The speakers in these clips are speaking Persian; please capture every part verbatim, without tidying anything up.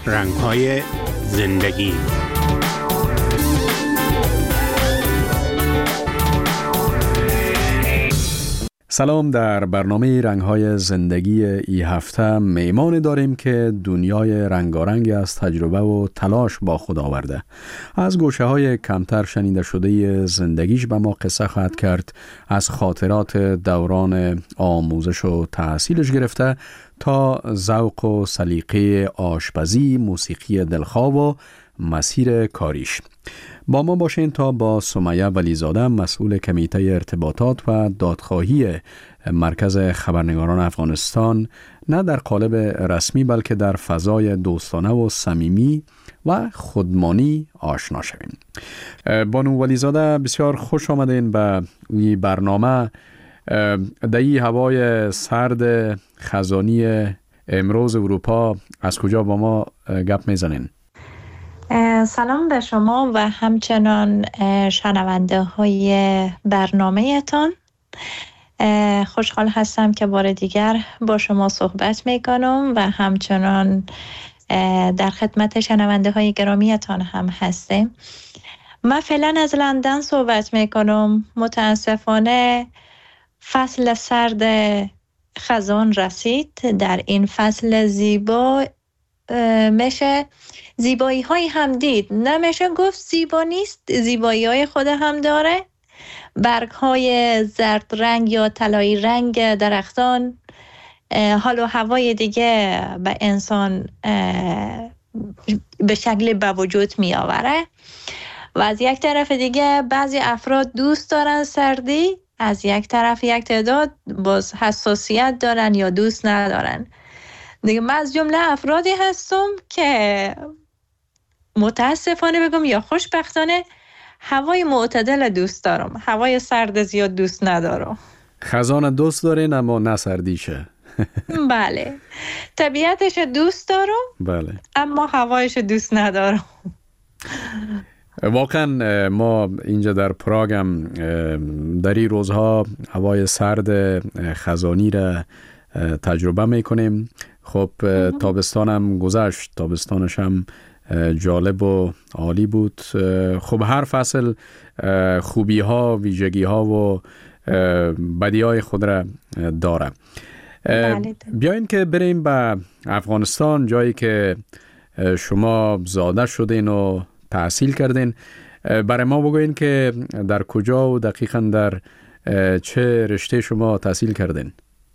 رنگ‌های زندگی. سلام. در برنامه رنگ‌های زندگی ای هفته میمان داریم که دنیای رنگارنگ از تجربه و تلاش با خود آورده. از گوشه‌های کمتر شنیده شده زندگیش به ما قصه خواهد کرد، از خاطرات دوران آموزش و تحصیلش گرفته تا ذوق و سلیقه آشپزی، موسیقی دلخواه و مسیر کاریش. با ما باشین تا با سمیه ولیزاده، مسئول کمیته ارتباطات و دادخواهی مرکز خبرنگاران افغانستان، نه در قالب رسمی بلکه در فضای دوستانه و صمیمی و خودمانی آشنا شویم. بانو ولیزاده، بسیار خوش آمدین به این برنامه. در این هوای سرد خزانی امروز اروپا از کجا با ما گپ میزنین؟ سلام به شما و همچنان شنونده های برنامه تان. خوشحال هستم که بار دیگر با شما صحبت میکنم و همچنان در خدمت شنونده های گرامی تان هم هستیم. من فعلا از لندن صحبت میکنم. متاسفانه فصل سرد خزان رسید. در این فصل زیبا میشه زیبایی های هم دید، نمیشه گفت زیبا نیست، زیبایی های خود هم داره. برگ های زرد رنگ یا طلایی رنگ درختان، حال و هوای دیگه به انسان به شکل به وجود می آوره. و از یک طرف دیگه بعضی افراد دوست دارن سردی، از یک طرف یک تعداد باز حساسیت دارن یا دوست ندارن. دیگه من از جمله افرادی هستم که متاسفانه بگم یا خوشبختانه هوای معتدل دوست دارم، هوای سرد زیاد دوست ندارم. خزان دوست دارین اما نه سردیشه. بله، طبیعتش دوست دارم بله، اما هوایش دوست ندارم. واقعا ما اینجا در پراگ هم در این روزها هوای سرد خزانی را تجربه میکنیم. خب تابستان هم گذشت، تابستانش هم جالب و عالی بود. خب هر فصل خوبی ها، ویژگی ها و بدی های خود را داره. بیاین که بریم به افغانستان، جایی که شما زاده شدین و تحصیل کردین. برای ما بگوین که در کجا و دقیقاً در چه رشته شما تحصیل کردین؟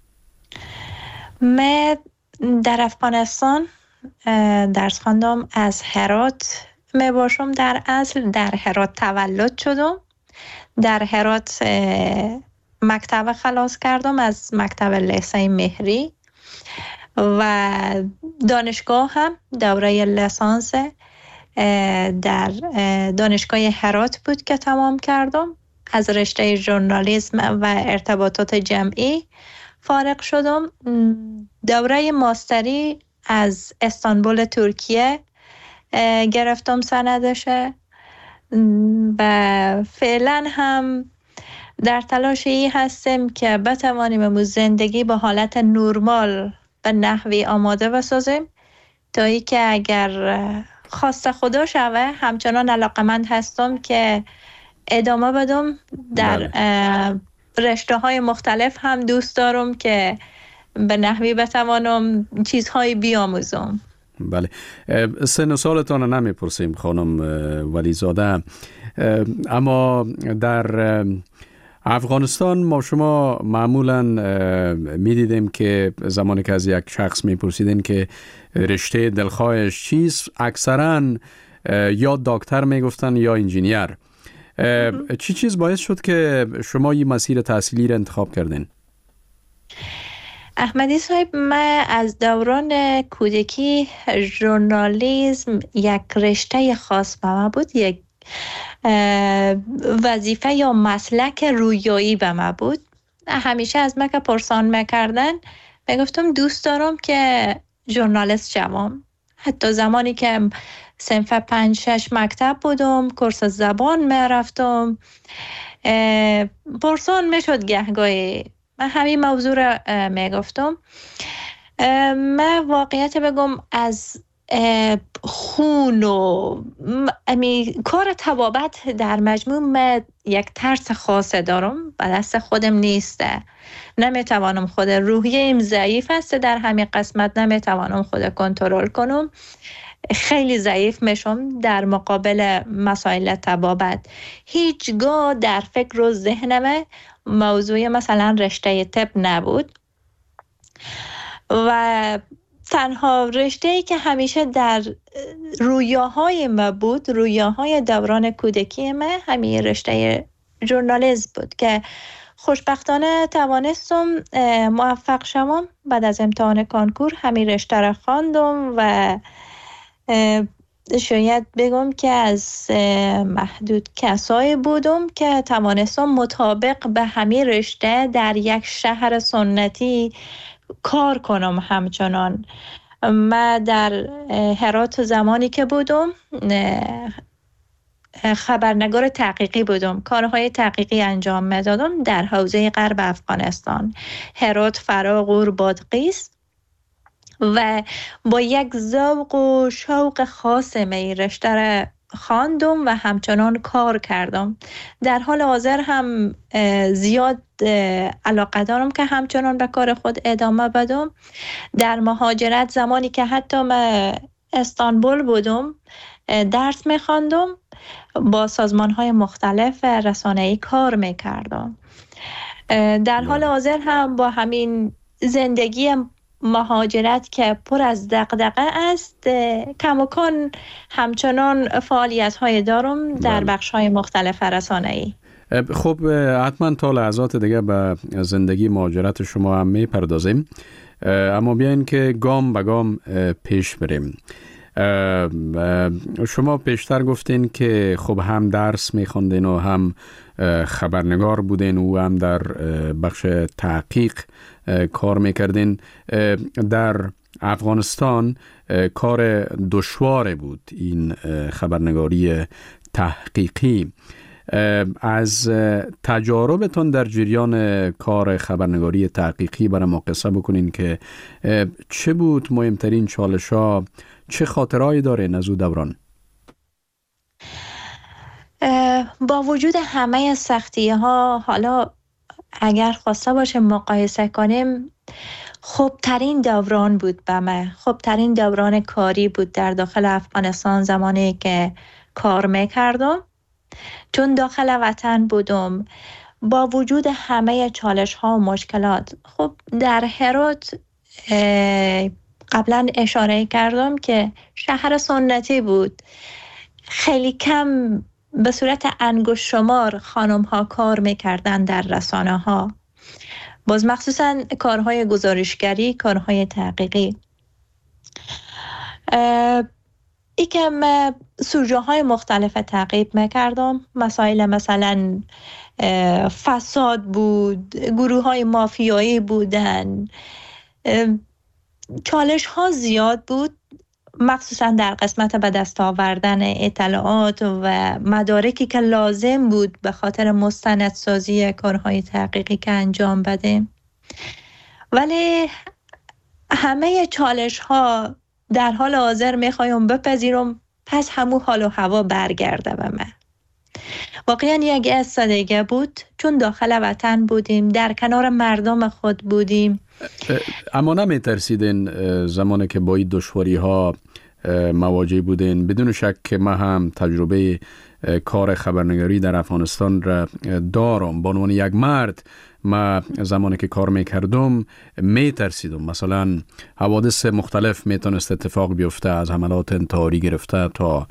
من در افغانستان درس خواندم. از هرات می باشم. در اصل در هرات تولد شدم. در هرات مکتب خلاص کردم از مکتب لیسه مهری و دانشگاه هم دوره لیسانس در دانشگاه هرات بود که تمام کردم. از رشته ژورنالیسم و ارتباطات جمعی فارغ شدم. دوره ماستری از استانبول ترکیه گرفتم سندشه و فعلا هم در تلاش ای هستم که بتوانیم امو زندگی به حالت نرمال به نحوی آماده بسازیم تا ای که اگر خواست خدا شوه همچنان علاقمند هستم که ادامه بدم. در رشته های مختلف هم دوست دارم که به نحوی بتوانم چیزهای بیاموزم. بله، سن و سالتان نمیپرسیم خانم ولیزاده، اما در افغانستان ما شما معمولا میدیدیم که زمانی که از یک شخص میپرسیدین که رشته دلخواهش چیست، اکثرا یا دکتر میگفتن یا انجینیر. چی چیز باعث شد که شما این مسیر تحصیلی را انتخاب کردین؟ احمدی صاحب، من از دوران کودکی ژورنالیسم یک رشته خاص به من بود، یک وظیفه یا مسلک رویایی به من بود. همیشه از من که پرسان میکردن میگفتم دوست دارم که ژورنالیست شوم. حتی زمانی که صنف پنج شش مکتب بودم، کورس زبان میرفتم، پرسان میشد گهگاهی، من همین موضوع را میگفتم. من واقعیت بگم از خون و امی کار طبابت در مجموع من یک ترس خاصه دارم و دست خودم نیسته. نمیتوانم خود روحیم ضعیف است در همین قسمت، نمیتوانم خود کنترل کنم، خیلی ضعیف میشم در مقابل مسائل طبابت. هیچگاه در فکر و ذهنم موضوع مثلا رشته طب نبود و تنها رشته‌ای که همیشه در رویاهای ما بود، رویاهای دوران کودکی ما، همین رشته ژورنالیسم بود که خوشبختانه توانستم موفق شوم. بعد از امتحان کنکور همین رشته را خواندم و شاید بگم که از محدود کسایی بودم که توانستم مطابق به همین رشته در یک شهر سنتی کار کنم. همچنان من در هرات زمانی که بودم خبرنگار تحقیقی بودم، کارهای تحقیقی انجام میدادم در حوزه غرب افغانستان، هرات، فرا، غور، بادغیس و با یک ذوق و شوق خاص می رشته را خواندم و همچنان کار کردم. در حال حاضر هم زیاد علاقه دارم که همچنان به کار خود ادامه بدم. در مهاجرت زمانی که حتی من استانبول بودم درس می‌خواندم، با سازمان‌های مختلف رسانه‌ای کار می‌کردم. در حال حاضر هم با همین زندگی مهاجرت که پر از دغدغه است، کماکان همچنان فعالیت‌های دارم در بخش‌های مختلف رسانه‌ای. خب حتما تا لحظات دیگه به زندگی مهاجرت شما هم میپردازیم، اما بیاین که گام به گام پیش بریم. شما پیشتر گفتین که خب هم درس میخوندین و هم خبرنگار بودین و هم در بخش تحقیق کار میکردین. در افغانستان کار دشوار بود این خبرنگاری تحقیقی. از تجاربتون در جریان کار خبرنگاری تحقیقی برای ما قصه بکنین که چه بود مهمترین چالش ها، چه خاطرهایی دارین از او دوران؟ با وجود همه سختی ها، حالا اگر خواسته باشه مقایسه کنیم، خوبترین دوران بود به من، خوبترین دوران کاری بود در داخل افغانستان زمانی که کار میکردم، چون داخل وطن بودم. با وجود همه چالش ها و مشکلات، خب در هرات قبلا اشاره کردم که شهر سنتی بود، خیلی کم به صورت انگشت شمار خانم ها کار میکردن در رسانه ها، باز مخصوصا کارهای گزارشگری، کارهای تحقیقی. ای که من سوژه های مختلف تعقیب میکردم، مسائل مثلا فساد بود، گروه های مافیایی بودن، چالش ها زیاد بود، مخصوصا در قسمت به دست آوردن اطلاعات و مدارکی که لازم بود به خاطر مستندسازی کارهای تحقیقی که انجام بدیم. ولی همه چالش ها در حال حاضر میخوایم بپذیرم پس همون حال و هوا برگرده به من. واقعا یک استادگی بود، چون داخل وطن بودیم، در کنار مردم خود بودیم. اما نمی ترسیدین زمانی که با این دشواری ها مواجه بودین؟ بدون شک که من هم تجربه کار خبرنگاری در افغانستان را دارم. به عنوان یک مرد من زمانی که کار میکردم میترسیدم، مثلا حوادث مختلف میتونست اتفاق بیفته، از حملات انتحاری گرفته تا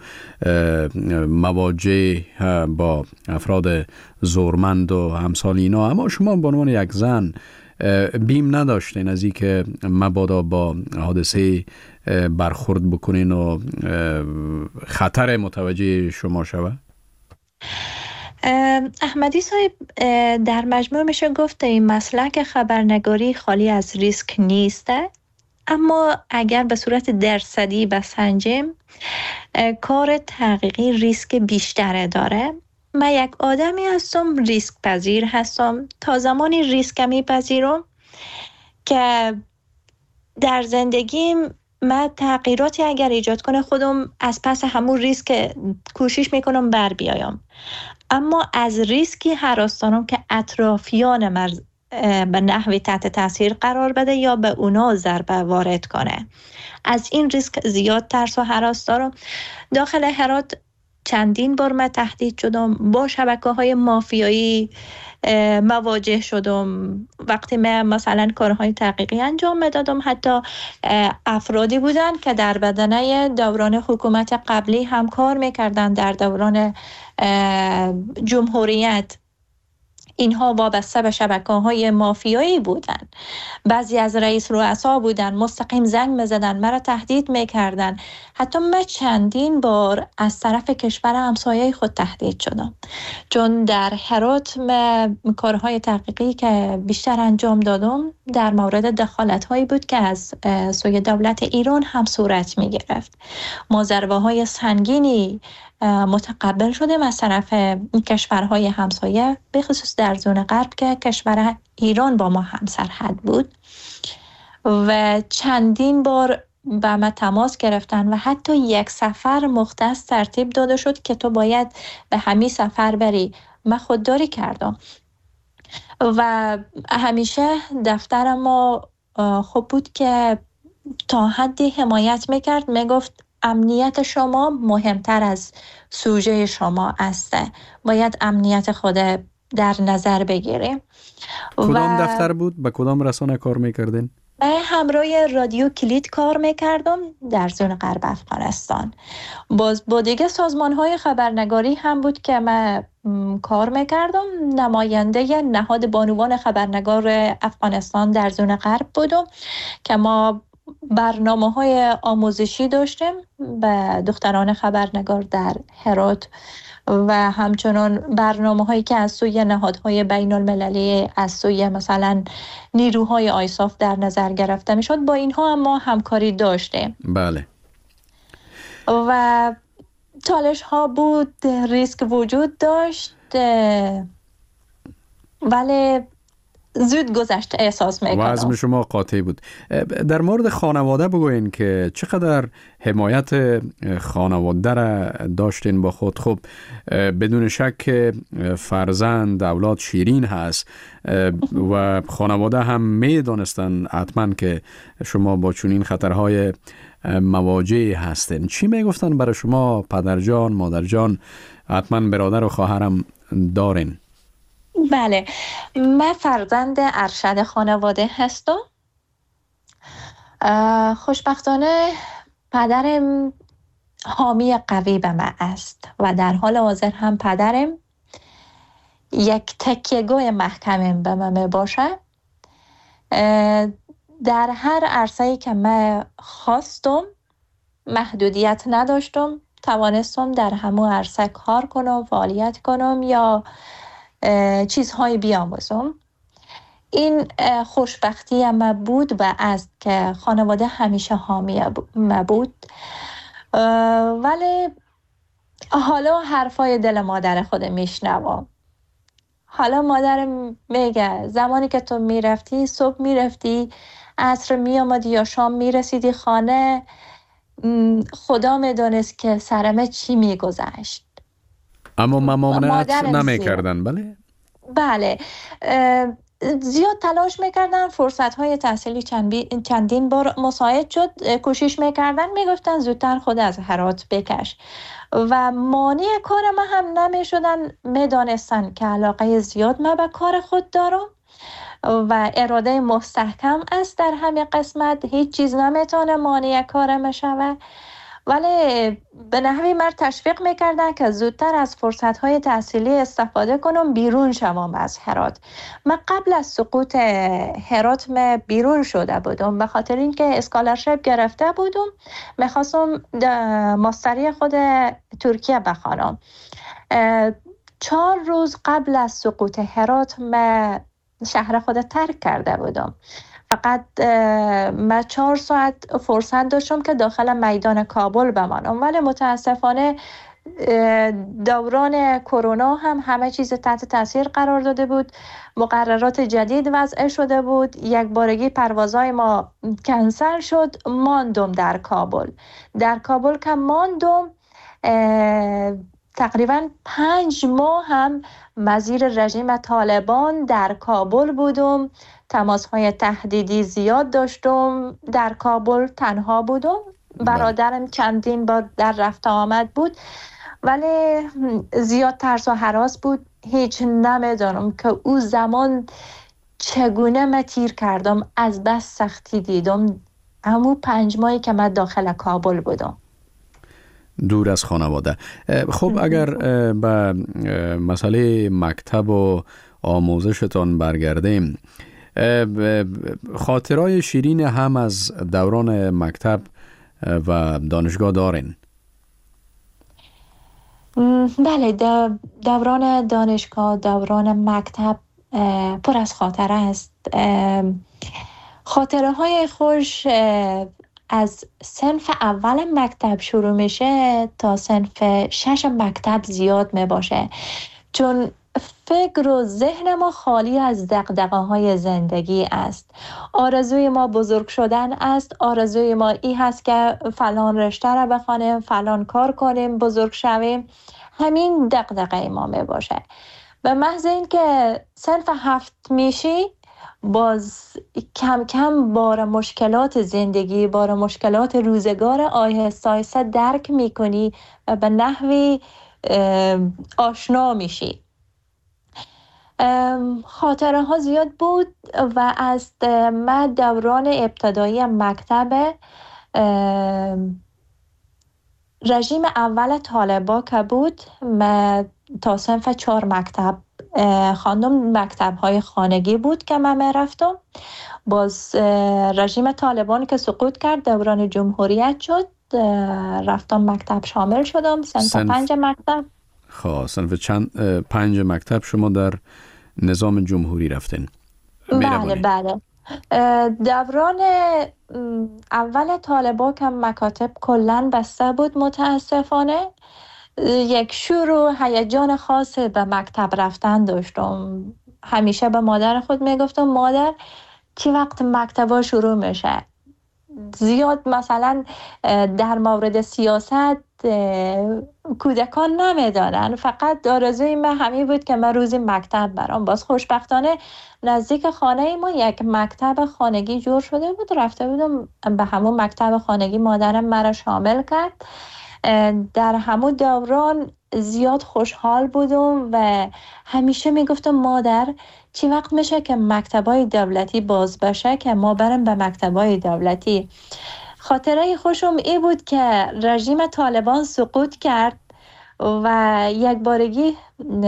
مواجه با افراد زورمند و همسال اینا. اما شما به عنوان یک زن بیم نداشتین از این که مبادا با حادثه برخورد بکنین و خطر متوجه شما شوه؟ احمدی صاحب، در مجموع میشه گفت این مسلک خبرنگاری خالی از ریسک نیسته، اما اگر به صورت درصدی بسنجیم کار تحقیقی ریسک بیشتره داره. من یک آدمی هستم ریسک پذیر هستم، تا زمانی ریسک میپذیرم که در زندگیم من تغییراتی اگر ایجاد کنه خودم از پس همون ریسک کوشش میکنم بر بیایم، اما از ریسکی هراس دارم که اطرافیان من به نحوی تحت تاثیر قرار بده یا به اونا ضربه وارد کنه. از این ریسک زیاد ترس و هراس دارم. داخل هرات چندین بار من تهدید شدم، با شبکه‌های مافیایی مواجه شدم. وقتی من مثلا کارهای تحقیقی انجام میدادم، حتی افرادی بودن که در بدنه دوران حکومت قبلی هم کار میکردن، در دوران جمهوریت اینها وابسته به شبکه‌های مافیایی بودن. بعضی از رئیس رؤسا بودن، مستقیم زنگ می‌زدن، مرا تهدید می‌کردن. حتی من چندین بار از طرف کشور همسایه خود تهدید شدم، چون در هرات من کارهای تحقیقی که بیشتر انجام دادم در مورد دخالت‌هایی بود که از سوی دولت ایران هم صورت می‌گرفت. ما ضربه‌های سنگینی متقبل شدیم از طرف کشورهای همسایه، به خصوص در زون غرب که کشور ایران با ما هم سرحد بود، و چندین بار با ما تماس گرفتن و حتی یک سفر مختص ترتیب داده شد که تو باید به همین سفر بری. من خودداری کردم و همیشه دفتر ما خوب بود که تا حدی حمایت میکرد، میگفت امنیت شما مهمتر از سوژه شما است، باید امنیت خود در نظر بگیریم. کدام دفتر بود؟ به کدام رسانه کار میکردین؟ من همراه رادیو کلید کار میکردم در زون غرب افغانستان. باز با دیگه سازمان های خبرنگاری هم بود که من کار میکردم. نماینده نهاد بانوان خبرنگار افغانستان در زون غرب بودم که ما برنامه های آموزشی داشتیم به دختران خبرنگار در هرات و همچنان برنامه هایی که از سوی نهادهای بین المللی، از سوی مثلا نیروهای آیساف در نظر گرفته می شد. با اینها هم ما همکاری داشتیم. بله. و چالش ها بود، ریسک وجود داشت، ولی زود گذشت احساس میکنم. وزن شما قاطع بود. در مورد خانواده بگوین که چقدر حمایت خانواده را داشتین با خود؟ خب بدون شک فرزند اولاد شیرین هست و خانواده هم میدانستن حتما که شما با چنین خطرهای مواجه هستین. چی میگفتن برای شما پدرجان، مادرجان؟ حتما برادر و خواهرم دارین. بله، من فرزند ارشد خانواده هستم. خوشبختانه پدرم حامی قوی به من است و در حال حاضر هم پدرم یک تکیه‌گاه محکم به من می باشه. در هر عرصه‌ای که من خواستم محدودیت نداشتم، توانستم در همون عرصه کار کنم، فعالیت کنم یا چیزهای بیاموزم. این خوشبختی ما بود و است که خانواده همیشه حامی ما بود. ولی حالا حرفای دل مادر خود میشنوم. حالا مادرم میگه زمانی که تو میرفتی، صبح میرفتی، عصر میامدی یا شام میرسیدی خانه، خدا میدانست که سرمه چی میگذشت. اما ممانعت نمیکردن. بله بله زیاد تلاش میکردن. فرصت های تحصیلی چندین بار مساعد شد، کوشش میکردن، میگفتن زودتر خود از هرات بکش و مانع کار ما هم نمیشدن. میدانستن که علاقه زیاد ما به کار خود دارم و اراده مستحکم است در همه قسمت. هیچ چیز نمیتونه مانع کار ما شوه، ولی به نحوی مرد تشویق میکردن که زودتر از فرصتهای تحصیلی استفاده کنم، بیرون شوم از هرات. من قبل از سقوط هرات من بیرون شده بودم به خاطر اینکه اسکالرشپ گرفته بودم، میخواستم ماستری خود ترکیه بخوانم. چهار روز قبل از سقوط هرات من شهر خود ترک کرده بودم. فقط من چهار ساعت فرصت داشتم که داخل میدان کابل بمانم، ولی متاسفانه دوران کرونا هم همه چیز تحت تاثیر قرار داده بود، مقررات جدید وضع شده بود، یک بارگی پروازهای ما کنسل شد. ماندم در کابل در کابل که ماندم تقریبا پنج ماه هم مزیر رژیم طالبان در کابل بودم، تماس‌های تهدیدی زیاد داشتم، در کابل تنها بودم، برادرم چندین بار در رفت آمد بود، ولی زیاد ترس و هراس بود. هیچ نمیدانم که او زمان چگونه من تیر کردم، از بس سختی دیدم همون پنج ماهی که من داخل کابل بودم دور از خانواده. خب اگر به مسئله مکتب و آموزشتان برگردیم، خاطرهای شیرین هم از دوران مکتب و دانشگاه دارین؟ بله، دوران دانشگاه، دوران مکتب پر از خاطره است. خاطره های خوش از صنف اول مکتب شروع میشه تا صنف شش مکتب زیاد می باشه، چون فکر و ذهن ما خالی از دغدغه های زندگی است. آرزوی ما بزرگ شدن است، آرزوی ما این هست که فلان رشته را بخوانیم، فلان کار کنیم، بزرگ شویم. همین دغدغه ما می باشه. به محض این که صنف هفت میشی، باز کم کم بار مشکلات زندگی، بار مشکلات روزگار آهسته آهسته درک میکنی و به نحوی آشنا میشی. خاطره ها زیاد بود و از من دوران ابتدایی مکتب رژیم اول طالبا که بود، من تا صنف چهار مکتب خواندم. مکتب های خانگی بود که من میرفتم. باز رژیم طالبان که سقوط کرد، دوران جمهوریت شد، رفتم مکتب شامل شدم، صنف پنج مکتب. خب صنف چند پنج مکتب شما در نظام جمهوری رفتین؟ بله بله. دوران اول طالبا که مکاتب کلن بسته بود، متاسفانه یک شور و هیجان خاص به مکتب رفتن داشتم. همیشه به مادر خود میگفتم مادر چی وقت مکتبا شروع میشه؟ زیاد مثلا در مورد سیاست کودکان نمیدانن، فقط آرزوی من همین بود که من روزی مکتب برام. باز خوشبختانه نزدیک خانه ما یک مکتب خانگی جور شده بود، رفته بودم به همون مکتب خانگی، مادرم مرا شامل کرد. در همون دوران زیاد خوشحال بودم و همیشه میگفتم مادر چی وقت میشه که مکتبای دولتی باز بشه که ما برم به مکتبای دولتی. خاطره خوشم ای بود که رژیم طالبان سقوط کرد و یک بارگی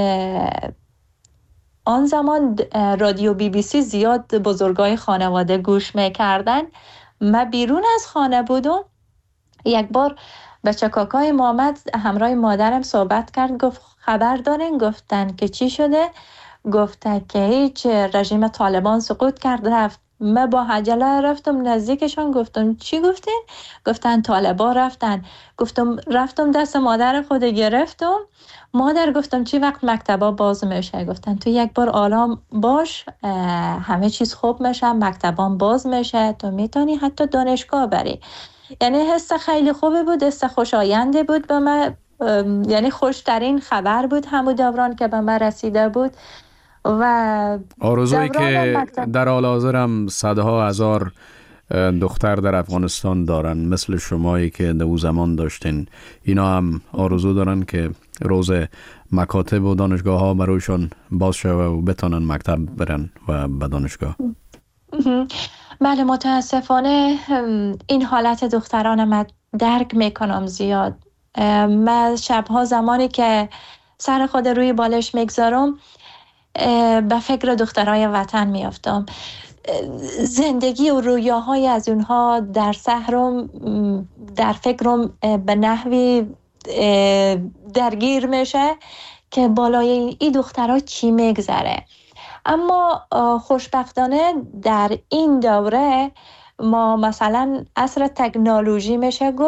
آن زمان رادیو بی بی سی زیاد بزرگای خانواده گوش میکردن. من بیرون از خانه بودم، یک بار بچه کاکای محمد همراه مادرم صحبت کرد، گفت خبر دارین؟ گفتن که چی شده؟ گفته که هیچ، رژیم طالبان سقوط کرد رفت. من با عجله رفتم نزدیکشان، گفتم چی گفتین؟ گفتن طالبان رفتن. گفتم رفتم دست مادر خود گرفتم. مادر گفتم چی وقت مکتبا باز میشه؟ گفتن تو یک بار آرام باش، همه چیز خوب میشه، مکتبان باز میشه، تو میتونی حتی دانشگاه بری. یعنی حس خیلی خوبه بود، حس خوشاینده بود به من، یعنی خوشترین خبر بود همون دوران که به من رسیده بود. و آرزویی که در حال حاضر هم صدها هزار دختر در افغانستان دارن مثل شمایی که در اون زمان داشتین، اینا هم آرزو دارن که روز مکاتب و دانشگاه ها برایشان باز شوه و بتونن مکتب برن و به دانشگاه. بله، متاسفانه این حالت دختران من درک میکنم زیاد. من شبها زمانی که سر خود روی بالش میگذارم به فکر دخترای وطن میافتم. زندگی و رویاهای از اونها در سحرم، در فکرم به نحوی درگیر میشه که بالای این دخترها چی میگذره. اما خوشبختانه در این دوره ما مثلا عصر تکنولوژی میشه گفت،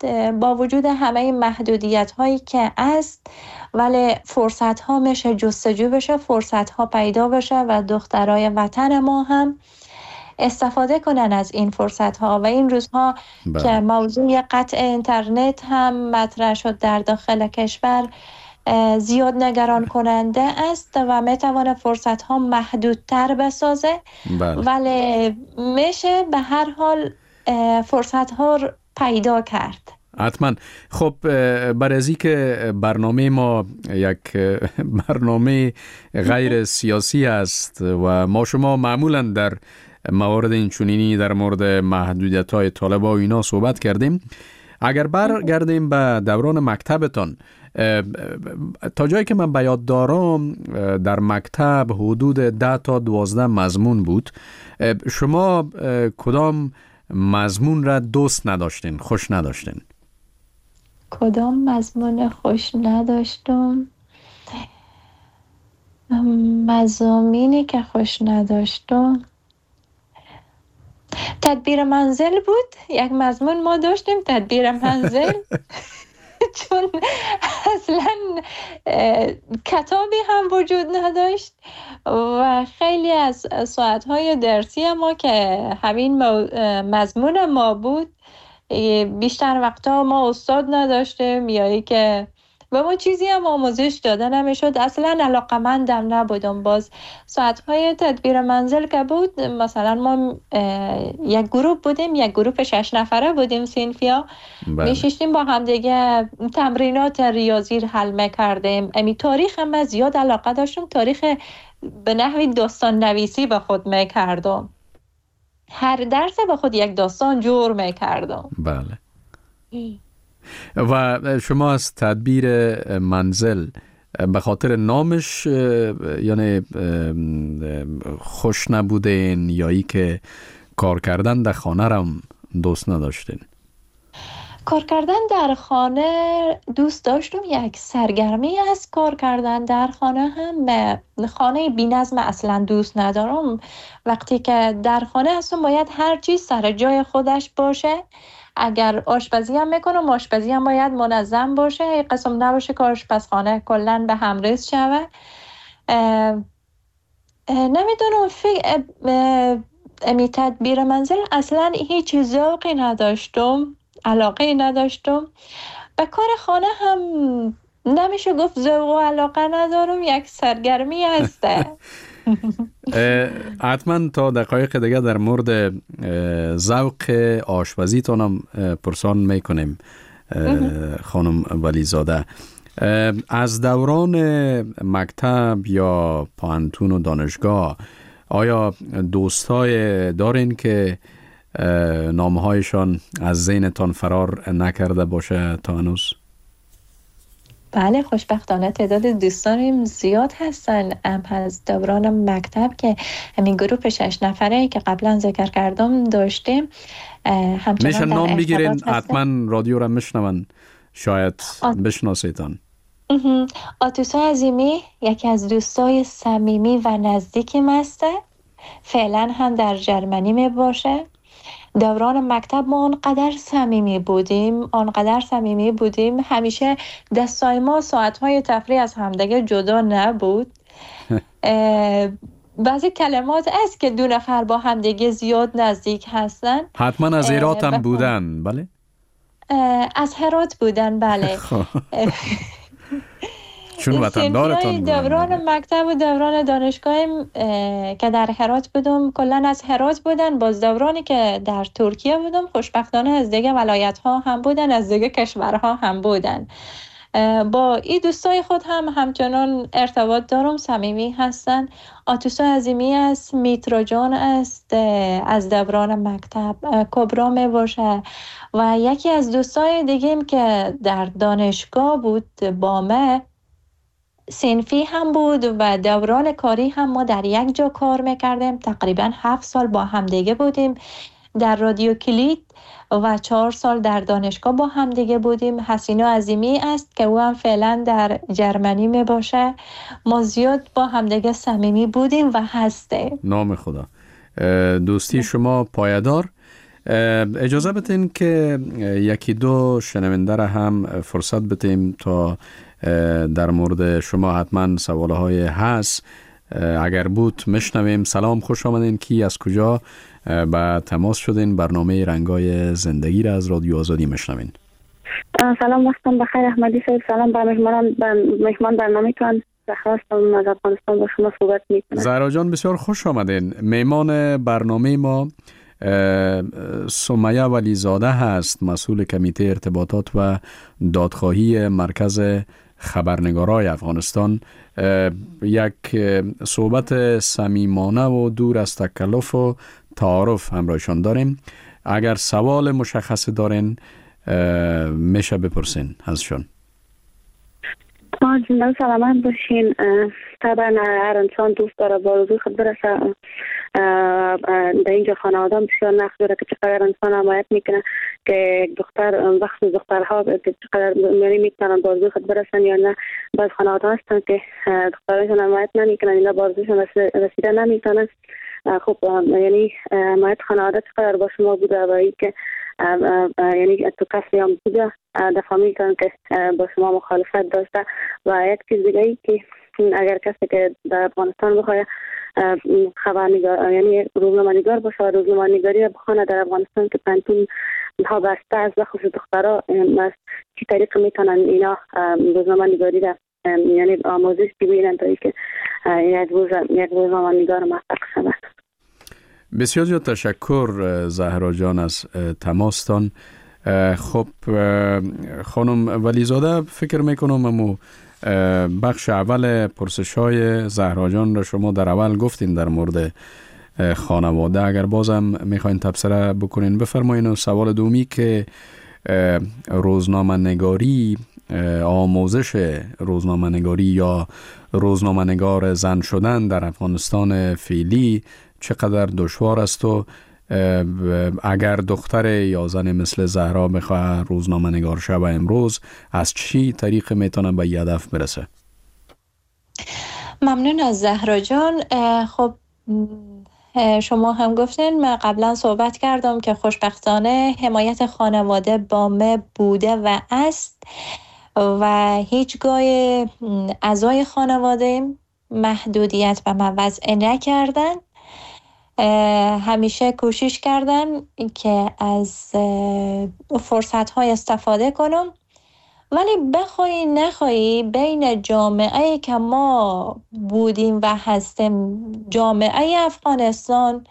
با وجود همه محدودیت هایی که است ولی فرصت ها میشه جستجو بشه، فرصت ها پیدا بشه و دخترای وطن ما هم استفاده کنن از این فرصت ها. و این روزها بله. که موضوع قطع اینترنت هم مطرح شد در داخل کشور زیاد نگران کننده است و میتوانه فرصت ها محدودتر بسازه. بله. ولی میشه به هر حال فرصت ها پیدا کرد. حتما. خب برای از این که برنامه ما یک برنامه غیر سیاسی است و ما شما معمولا در موارد این چنینی در مورد محدودیت های طالبا و اینا صحبت کردیم، اگر برگردیم به دوران مکتبتان، تا جایی که من به یاد دارم در مکتب حدود ده تا دوازده مضمون بود. شما کدام مضمون را دوست نداشتین، خوش نداشتین؟ کدام مضمون خوش نداشتم؟ مضامینی که خوش نداشتم تدبیر منزل بود. یک مضمون ما داشتیم تدبیر منزل چون اصلا کتابی هم وجود نداشت و خیلی از ساعتهای درسی ما که همین مضمون ما بود، بیشتر وقتا ما استاد نداشتیم یا ای که و ما چیزی هم آموزش داده نمیشد. اصلا علاقمندم نبودم. باز ساعتهای تدبیر منزل که بود، مثلا ما یک گروه بودیم، یک گروه شش نفره بودیم صنفیا، میشیشتیم با هم دیگه تمرینات ریاضی حل میکردیم. امی تاریخ هم زیاد علاقه داشتم، تاریخ به نحوی داستان نویسی به خود میکردم، هر درس به خود یک داستان جور میکردم. بله. و شما از تدبیر منزل به خاطر نامش یعنی خوش نبودین یا ای که کار کردن در خانه را دوست نداشتین؟ کار کردن در خانه دوست داشتم. یک سرگرمی از کار کردن در خانه هم. به خانه بی نظم اصلا دوست ندارم. وقتی که در خانه هستم باید هر چیز سر جای خودش باشه. اگر آشپزی هم میکنم آشپزی هم باید منظم باشه، ای قسم نباشه که آشپزخانه کلن به هم ریز شوه. نمیدونم فکر امی تدبیر منزل اصلا هیچ ذوقی نداشتم، علاقه نداشتم. به کار خانه هم نمیشه گفت ذوق و علاقه ندارم، یک سرگرمی هسته. حتما تا دقایق دیگه در مورد ذوق آشپزی تانم پرسان میکنیم خانم ولیزاده. از دوران مکتب یا پانتون و دانشگاه آیا دوستای دارین که نامهایشان از ذهنتان فرار نکرده باشه تا هنوز؟ بله، خوشبختانه تعداد دوستانم زیاد هستن. ام از دوران مکتب که همین گروه شش نفره که قبلا ذکر کردم داشتیم، همچنان میشه نام بگیرین؟ حتما رادیو را میشنون، شاید آت... بشناسیتان. آتوسا عظیمی یکی از دوستای صمیمی و نزدیکیم هسته، فعلا هم در جرمنی می باشه. دوران مکتب ما آنقدر صمیمی بودیم آنقدر صمیمی بودیم همیشه دستای ما ساعتهای تفریح از همدیگه جدا نبود. بعضی کلمات است که دو نفر با همدیگه زیاد نزدیک هستن. حتما از هرات هم بودن؟ بله، از هرات بودن. بله. چون وطندارتان بودن. دوران مکتب و دوران دانشگاهیم که در هرات بودم کلن از هرات بودن. باز دورانی که در ترکیه بودم خوشبختانه از دیگه ولایت ها هم بودن، از دیگه کشورها هم بودن. با این دوستای خود هم همچنان ارتباط دارم، صمیمی هستن. آتوسا عظیمی است، میترا جان است از دوران مکتب، کبرا می باشه و یکی از دوستای دیگیم که در دانشگاه بود با ما صنفی هم بود و دوران کاری هم ما در یک جا کار میکردیم. تقریبا هفت سال با هم دیگه بودیم در رادیو کلید و چهار سال در دانشگاه با هم دیگه بودیم. حسینا عظیمی است که او هم فعلا در جرمنی می باشه. ما زیاد با هم دیگه صمیمی بودیم و هسته. نام خدا. دوستی شما پایدار. اجازه بدین که یکی دو شنونده را هم فرصت بدیم تا در مورد شما حتما سوالهای هست اگر بود مشنویم. سلام، خوش آمدین. کی از کجا با تماس شدین؟ برنامه رنگای زندگی را از رادیو آزادی مشنوین. سلام، وقتم بخیر. احمدی صاحب، سلام به مهمان مهمان برنامه تان. زهراستم از افغانستان با شما صحبت میکنم. زهرا جان بسیار خوش آمدین. مهمان برنامه ما سمیه ولیزاده هست، مسئول کمیته ارتباطات و دادخواهی مرکز خبرنگارای افغانستان. یک صحبت صمیمانه و دور از تکلف و تعارف همراهشان داریم. اگر سوال مشخصی دارین میشه بپرسین ازشون. زنده سلامت باشین. طبعا هر انسان دوست داره با روزی خود برسه. در اینجا خانواده بسیار نقش داره که چقدر انسان حمایت میکنه که دختر وقت دخترها که چقدر یعنی میتونن با روزی خود برسن یا نه. بعض خانواده هستن که دخترشون حمایت نمیکنن، اینا با روزیشون رسیده نمیتونن. خب یعنی حمایت خانواده چقدر با شما بوده و ای که یعنی تو کسی هم بوده دفعه میکنن که با شما مخالفت داشته. و یک چیز دیگه ای که اگر کسی که در افغانستان بخواه خبرنگار یعنی روزنامه‌نگار باشه و روزنامه‌نگاری بخونه در افغانستان که پنتون ها بسته از بخصوص دخترها از چی طریق میتونن اینا روزنامه‌نگاری را یعنی آموزش ببینن تا اینکه یک روز یک روزنامه‌نگار موفق شود. بسیار زیاد تشکر زهرا جان از تماستان. خب خانم ولیزاده، فکر میکنم امو بخش اول پرسش های زهرا جان را شما در اول گفتین در مورد خانواده. اگر بازم میخواین تبصره بکنین بفرمایین. و سوال دومی که روزنامه نگاری، آموزش روزنامه نگاری یا روزنامه نگار زن شدن در افغانستان فعلی چقدر دشوار است و اگر دختر یا زن مثل زهرا بخواه روزنامه نگار شوه امروز از چی طریق میتونه به هدف برسه؟ ممنون از زهرا جان. خب شما هم گفتین، من قبلا صحبت کردم که خوشبختانه حمایت خانواده بامه بوده و است و هیچگاه اعضای خانواده محدودیت و موضع نکردن. همیشه کوشش کردن که از فرصت‌های استفاده کنم، ولی بخوایی نخوایی بین جامعه که ما بودیم و هستیم، جامعه افغانستان،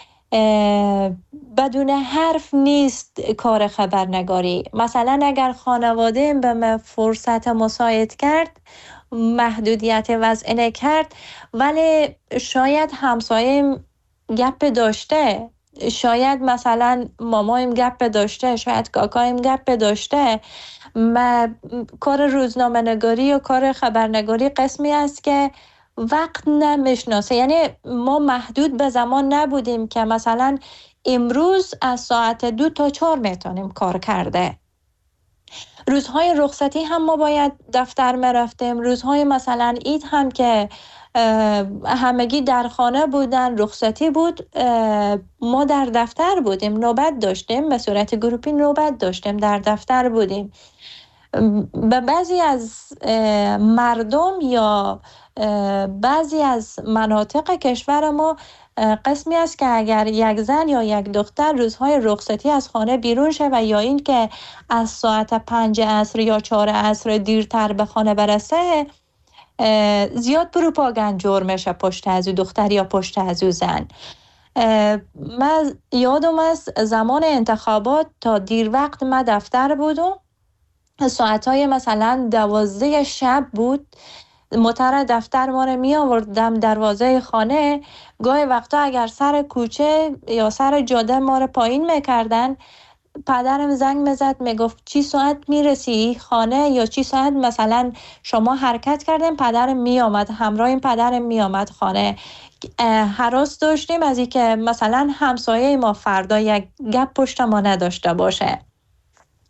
بدون حرف نیست کار خبرنگاری. مثلا اگر خانواده به من فرصت مساعد کرد، محدودیت وضع کرد، ولی شاید همسایه گپ داشته، شاید مثلا مامایم گپ داشته، شاید کاکایم گپ داشته. ما کار روزنامه نگاری و کار خبرنگاری قسمی است که وقت نمیشناسه. یعنی ما محدود به زمان نبودیم که مثلا امروز از ساعت دو تا چهار میتونیم کار کرده. روزهای رخصتی هم ما باید دفتر میرفتیم. روزهای مثلا عید هم که همگی در خانه بودن، رخصتی بود، ما در دفتر بودیم، نوبت داشتیم، به صورت گروپی نوبت داشتیم، در دفتر بودیم. به بعضی از مردم یا بعضی از مناطق کشور ما قسمی است که اگر یک زن یا یک دختر روزهای رخصتی از خانه بیرون شه و یا این که از ساعت پنج عصر یا چهار عصر دیرتر به خانه برسه، زیاد پروپاگاند جور میشه پشت از او دختر یا پشت از او زن. من یادم است زمان انتخابات تا دیر وقت من دفتر بودم، ساعتهای مثلا دوازده شب بود، متر دفتر ما رو می آوردم دروازه خانه. گاهی وقتا اگر سر کوچه یا سر جاده ما رو پایین میکردن، پدرم زنگ میزد میگفت چی ساعت میرسی خانه یا چی ساعت مثلا شما حرکت کردن. پدرم می آمد، همراه این پدرم می آمد خانه. هراس داشتیم از اینکه مثلا همسایه ما فردا یک گپ پشت ما نداشته باشه.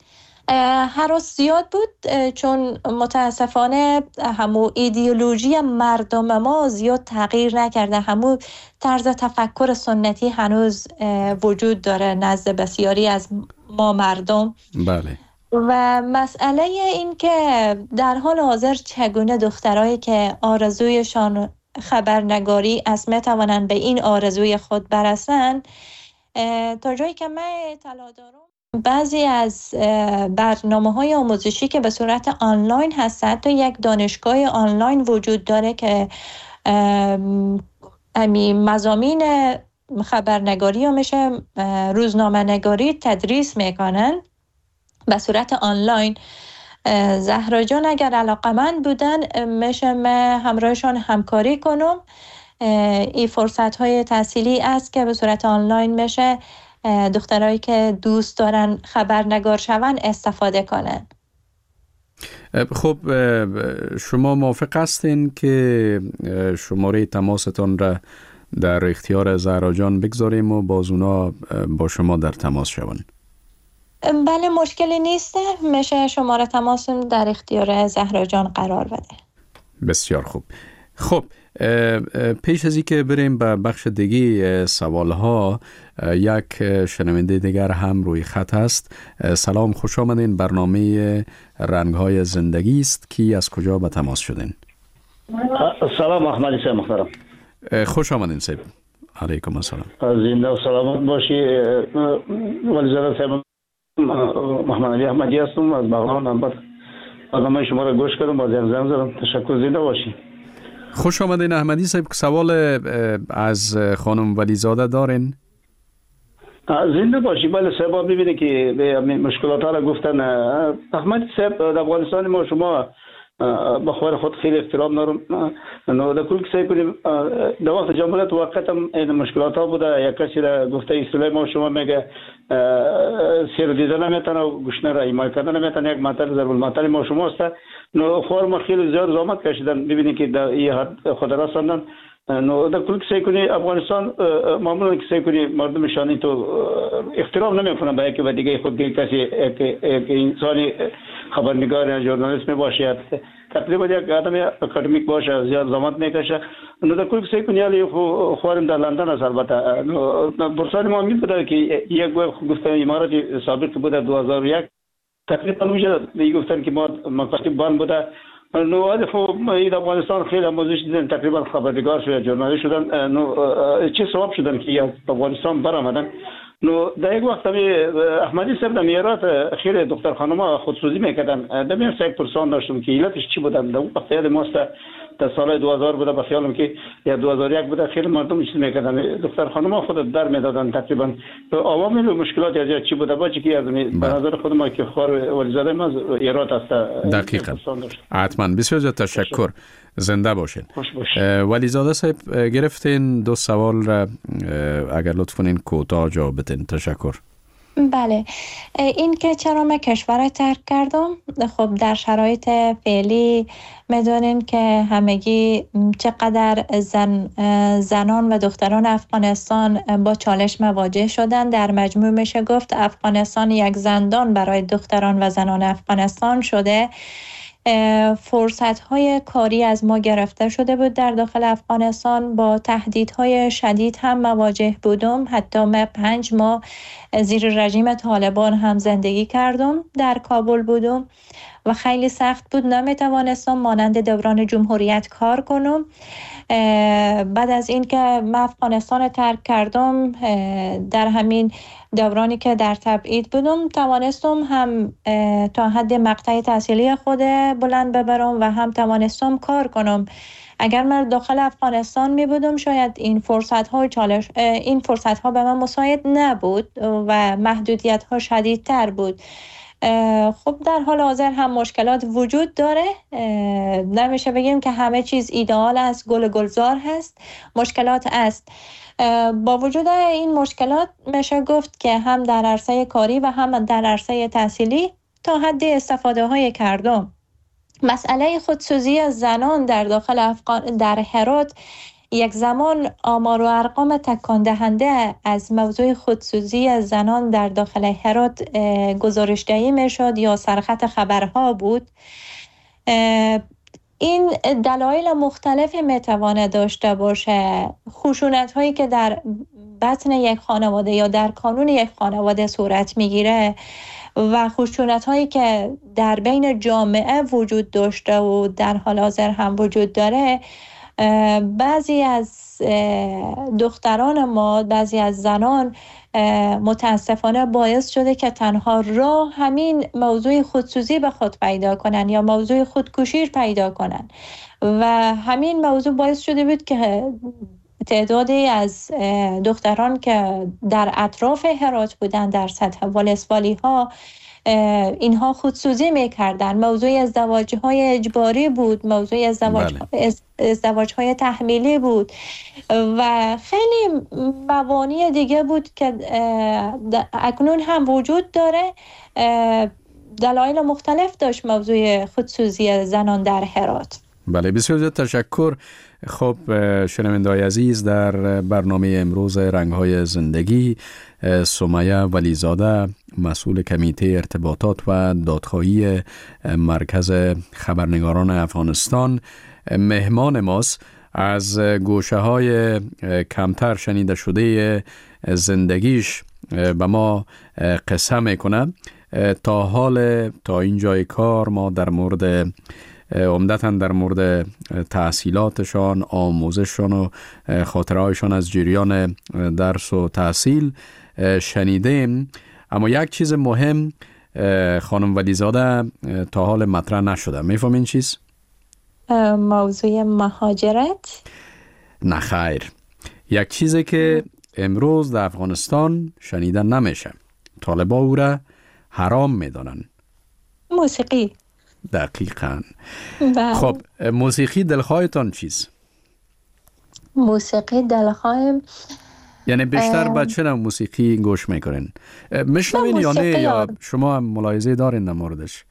هراس زیاد بود، چون متاسفانه همو ایدئولوژی مردم ما زیاد تغییر نکرده. همو طرز تفکر سنتی هنوز وجود داره نزد بسیاری از ما مردم. بله. و مسئله این که در حال حاضر چگونه دخترایی که آرزویشان خبرنگاری است میتوانند به این آرزوی خود برسند، تا جایی که من اطلاع دارم بعضی از برنامه‌های آموزشی که به صورت آنلاین هست، حتی یک دانشگاه آنلاین وجود داره که امی مضامین خبرنگاری و میشه روزنامه نگاری تدریس میکنن به صورت آنلاین. زهرا جان اگر علاقمند بودن میشه من همراهشان همکاری کنم. این فرصت های تحصیلی است که به صورت آنلاین میشه دخترایی که دوست دارن خبرنگار شون استفاده کنن. خب شما موافق هستین که شماره تماستان را در اختیار زهرا جان بگذاریم و باز اونا با شما در تماس شون؟ بله، مشکلی نیست. میشه شماره تماس در اختیار زهرا جان قرار بده. بسیار خوب. خب پیش از این که بریم به بخش دیگه سوال ها، یک شنونده دیگر هم روی خط هست. سلام، خوش آمدین. برنامه رنگ های زندگی است. کی از کجا به تماس شدین؟ سلام، احمدی صاحب محترم. خوش آمدین صاحب. علیکم السلام. زنده و سلامت باشی. ولیزاده صاحب محمد علی احمدی هستم از بغلان. نمبر برنامه شما را گوش کردم، با زنگ زدم. تشکر. زنده باشی. خوش آمدین احمدی صاحب. سوال از خانم ولیزاده دارین؟ زنده باشی. بله صاحب، ببینید که به مشکلات ها را گفتن. احمدی صاحب، در افغانستان ما شما به خود خود خیلی احترام دارم. نو در کل کسی کنیم در وقت جمهوریت وقت هم این مشکلات ها بوده. یک کسی را گفته اصطلاح ما شما میگه سیر دیدن نمیتونه و گوشنه را ایمای کردن نمیتونه. یک مطل ضرب المثل ما شما است. نو خور ما خیلی زیاد زحمت کشیدن. ببینید که در این حد خود رساندن. نو در کل کسی کنی افغانستان معمولا کسی کنی مردمشانی تو احترام نمیکنن به یکی و دیگه. خود کسی یک انسانی خبرنگار یا ژورنالیست باشه، تقریبا یک آدم اکادمیک باشه، زیاد زحمت میکشه. نو در کل کسی کنی علی خوارم در لندن است. البته برسان ما می بوده که یک گفته امارات سابق بوده دو هزار و یک تقریبا میشه میگفتن که ما مکاتب بند بوده. نو از خب افغانستان خیلی آموزش دیدن، تقریبا خبرنگار شدن، ژورنالیست شدن. نو چه سبب شدن که از افغانستان برآمدن؟ نو در یک وقت احمدی صاحب در امارات خیلی دختر خانم‌ها خودسوزی میکردن. در میان یک پرسان داشتم که علتش چی بودن. در وقت یاد ماست در سال دو هزار بوده به خیالم که یا دو هزار و یک بوده. خیلی مردم چیز میکردن، دختر خانم‌ها خود در میدادن. تقریبا عوامل و مشکلات از چی بوده باشه که از به نظر خود ما که خار ولیزاده ما ایراد است. دقیقاً. حتما. بسیار تشکر. زنده باشین. ولیزاده صاحب گرفتین دو سوال را، اگر لطف کنین کوتاه جواب بدین. تشکر. بله، این که چرا من کشور ترک کردم، خب در شرایط فعلی میدونین که همگی چقدر زن زنان و دختران افغانستان با چالش مواجه شدن. در مجموع میشه گفت افغانستان یک زندان برای دختران و زنان افغانستان شده. فرصت‌های کاری از ما گرفته شده بود. در داخل افغانستان با تهدیدهای شدید هم مواجه بودم. حتی من پنج ماه زیر رژیم طالبان هم زندگی کردم. در کابل بودم و خیلی سخت بود. نمیتوانستم مانند دوران جمهوریت کار کنم. بعد از این که من افغانستان ترک کردم، در همین دورانی که در تبعید بودم توانستم هم تا حد مقطع تحصیلی خود بلند ببرم و هم توانستم کار کنم. اگر من داخل افغانستان می بودم شاید این فرصت ها چالش این فرصت ها به من مساعد نبود و محدودیت ها شدیدتر بود. خب در حال حاضر هم مشکلات وجود داره. نمیشه بگیم که همه چیز ایدئال است، گل گلزار هست. مشکلات است. با وجود این مشکلات میشه گفت که هم در عرصه کاری و هم در عرصه تحصیلی تا حد استفاده های کردم. مسئله خودسوزی زنان در داخل افغان در هرات یک زمان آمار و ارقام تکان دهنده از موضوع خودسوزی زنان در داخل هرات گزارش دهی میشد یا سرخط خبرها بود. این دلایل مختلفی میتواند داشته باشه. خشونت هایی که در بطن یک خانواده یا در کانون یک خانواده صورت میگیره و خشونت هایی که در بین جامعه وجود داشته و در حال حاضر هم وجود داره، بعضی از دختران ما، بعضی از زنان متاسفانه باعث شده که تنها راه همین موضوع خودسوزی به خود پیدا کنن یا موضوع خودکشی پیدا کنن و همین موضوع باعث شده بود که تعدادی از دختران که در اطراف هرات بودن در سطح ولسوالی ها اینها خودسوزی میکردن. موضوع ازدواج های اجباری بود، موضوع ازدواج, بله. ازدواج های تحمیلی بود و خیلی موانع دیگه بود که اکنون هم وجود داره. دلایل مختلف داشت موضوع خودسوزی زنان در هرات. بله، بسیار زیاد تشکر. خب شنونده‌های عزیز، در برنامه امروز رنگ‌های زندگی سمیه ولیزاده، مسئول کمیته ارتباطات و دادخواهی مرکز خبرنگاران افغانستان مهمان ماست. از گوشه‌های کمتر شنیده شده زندگیش به ما قصه میکنه. تا حال تا اینجای کار ما در مورد عمدتاً در مورد تحصیلاتشان، آموزششان و خاطرهایشان از جریان درس و تحصیل شنیدیم، اما یک چیز مهم خانم ولیزاده تا حال مطرح نشده. میفهمین چیز؟ موضوع مهاجرت؟ نه خیر، یک چیزی که امروز در افغانستان شنیدن نمیشه، طالبا او را حرام میدانن. موسیقی. دقیقاً. بله. خب موسیقی دلخواهتان چیز؟ موسیقی دلخواهم یعنی بیشتر با چه نوع موسیقی گوش میکنین؟ میشنوین یا نه، یا شما هم ملاحظه دارین در موردش؟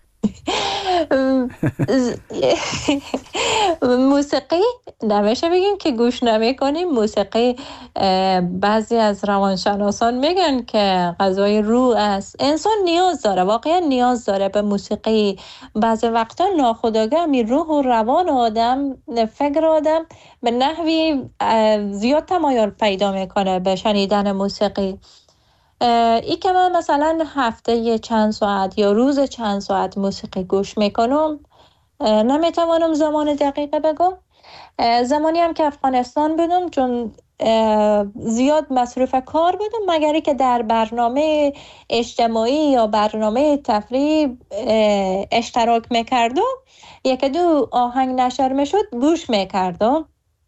موسیقی نمیشه بگیم که گوش نمی کنیم. موسیقی بعضی از روانشناسان میگن که غذای روح است. انسان نیاز داره، واقعا نیاز داره به موسیقی. بعضی وقتا ناخودآگاه می روح و روان آدم، فکر آدم به نحوی زیاد تمایل پیدا میکنه به شنیدن موسیقی. ای که من مثلا هفته چند ساعت یا روز چند ساعت موسیقی گوش میکنم، نمیتوانم زمان دقیقه بگم. زمانی هم که افغانستان بودم، چون زیاد مصروف کار بودم، مگری که در برنامه اجتماعی یا برنامه تفریح اشتراک میکردم، یک دو آهنگ نشر میشد گوش میکردم.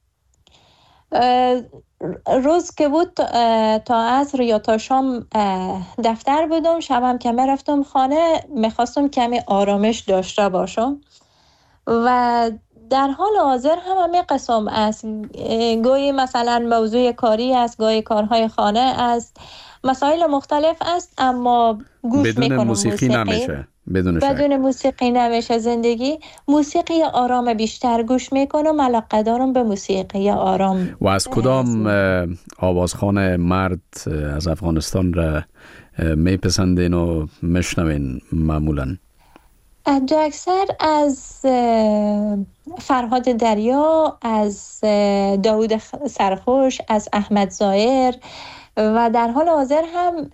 روز که بود تا عصر یا تا شام دفتر بودم، شبم که میرفتم خانه میخواستم کمی آرامش داشته باشم و در حال حاضر هم همه قسم است. گویی مثلا موضوع کاری است، گویی کارهای خانه است، مسائل مختلف است، اما گوش بدون میکنم موسیقی. موسیقی نمیشه. بدون, بدون موسیقی نمیشه زندگی. موسیقی آرام بیشتر گوش میکنم، علاقه دارم به موسیقی آرام. و از کدام آوازخوان مرد از افغانستان را میپسندین و میشنوین معمولا؟ دو اکثر از فرهاد دریا، از داود سرخوش، از احمد ظاهر و در حال حاضر هم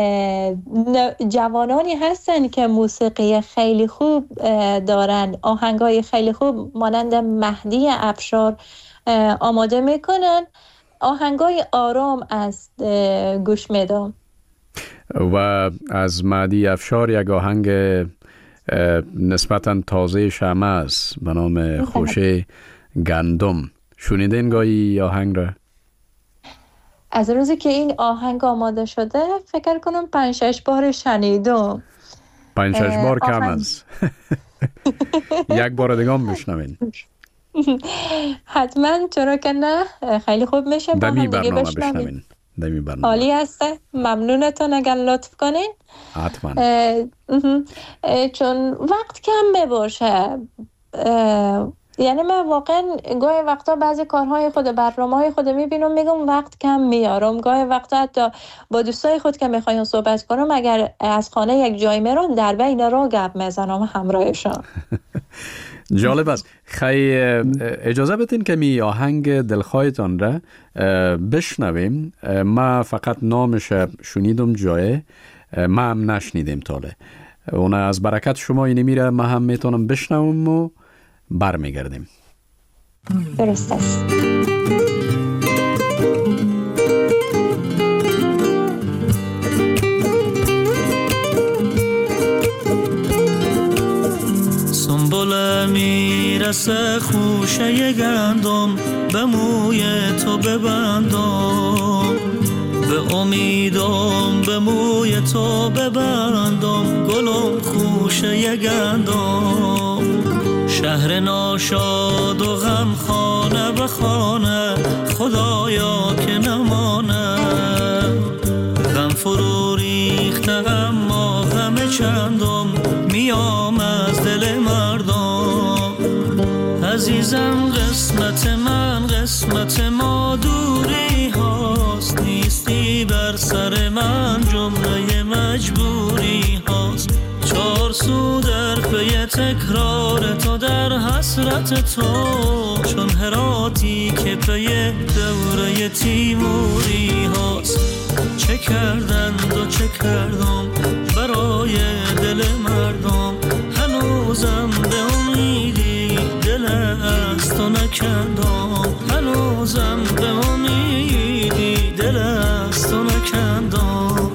جوانانی هستن که موسیقی خیلی خوب دارن، آهنگای خیلی خوب مانند مهدی افشار آماده میکنن. آهنگای آرام است گوش میدم. و از مهدی افشار یک آهنگ نسبتاً تازه شمع است به نام خوشه گندم. شنیدین گاهی آهنگ را؟ از روزی که این آهنگ آماده شده فکر کنم پنج شش بار شنیدم. پنج شش بار کم است. یک بار دیگه هم بشنوین. حتما، چرا که نه، خیلی خوب میشه با هم دیگه بشنوین. دمی برنامه عالی هسته. ممنونتون اگر لطف کنین. حتما. چون وقت کم میباشه، یعنی من واقعا گاهی وقتا بعضی کارهای خود برنامه‌های خود میبینم میگم وقت کم میارم، گاهی وقتا حتی با دوستای خود که میخوایم صحبت کنم اگر از خانه یک جای میرم در بین راه گپ میزنم همراهشان. جالب است. خیلی اجازه بدین که می آهنگ دلخواهتان را بشنویم. ما فقط نامش شنیدم جای ما هم نشنیدیم تاله. اون از برکت شما اینی میره ما هم میتونم بشنوم و برمیگردیم. درست است. سنبل میرسه خوشه گندم به موی تو ببندم، به امیدم به موی تو ببندم، گلم خوشه گندم. شهر ناشاد و غم خانه به خانه خدایا که نمانه، غم فرو ریخته اما غم چندم میام از دل مردم. عزیزم قسمت من قسمت ما دوری هاست، نیستی بر سر من جمله مجبوری هاست. چار سو در پی تکرار تو در حسرت تو، چون هراتی که پی دوره تیموری هاست. چه کردند و چه کردم برای دل مردم، هنوزم به امیدی دل از تو نکندم، هنوزم به امیدی دل از تو نکندم.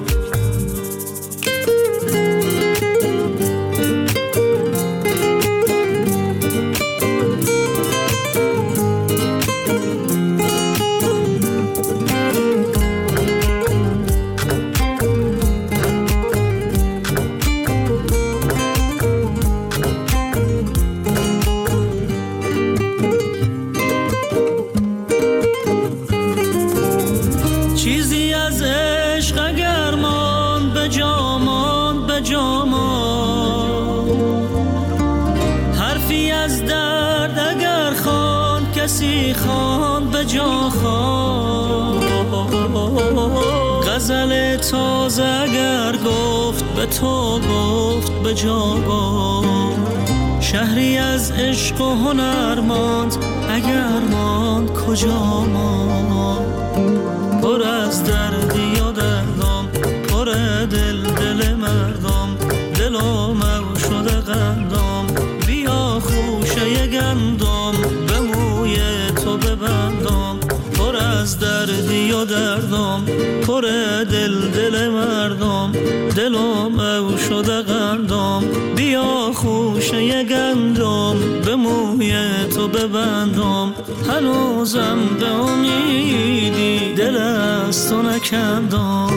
غزل تازه اگر گفت به تو گفت به جا گفت، شهری از عشق و هنر ماند اگر ماند کجا ماند. پر از دردی و دردم پر دل دل مردم، دلم او شده قندم بیا خوشه گندم به موی تو ببندم. پر از دردی و دردم پر دل دل مردم، دلم او شده قندم بیا خوشه گندم به موی تو ببندم. هنوزم به امیدی دل از تو نکندم.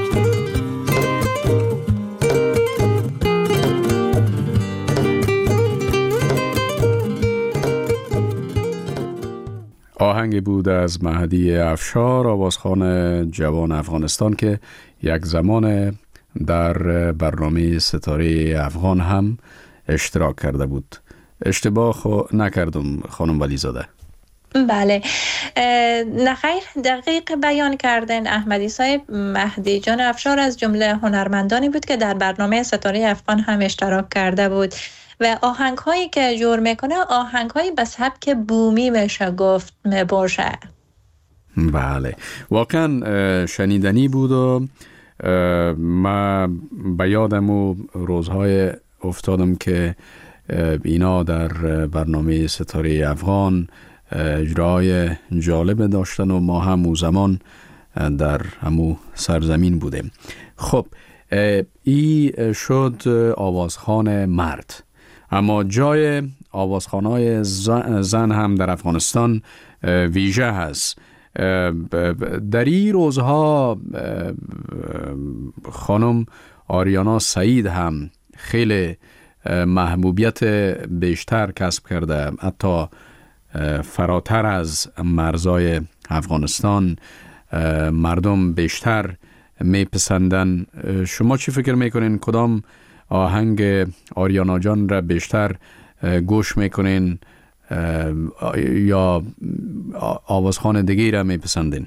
آهنگ بود از مهدی افشار، آوازخوان جوان افغانستان که یک زمان در برنامه ستاره افغان هم اشتراک کرده بود. اشتباه خو نکردم خانم ولیزاده؟ بله، نخیر، دقیق بیان کردن احمدی صاحب. مهدی جان افشار از جمله هنرمندانی بود که در برنامه ستاره افغان هم اشتراک کرده بود و آهنگ هایی که جور میکنه آهنگ هایی به سبک بومی میشه گفت میباشه. بله، واقعا شنیدنی بود و ما به یادم و روزهای افتادم که اینا در برنامه ستاره افغان اجرای جالب داشتن و ما هم اون زمان در همو سرزمین بودیم. خب ای شد آوازخوان مرد، اما جای آوازخوانای زن هم در افغانستان ویژه هست. در این روزها خانم آریانا سعید هم خیلی محبوبیت بیشتر کسب کرده، حتی فراتر از مرزای افغانستان مردم بیشتر میپسندن. شما چی فکر میکنین؟ کدام آهنگ آریانا جان را بیشتر گوش میکنین یا آوازخوان دیگه را میپسندین؟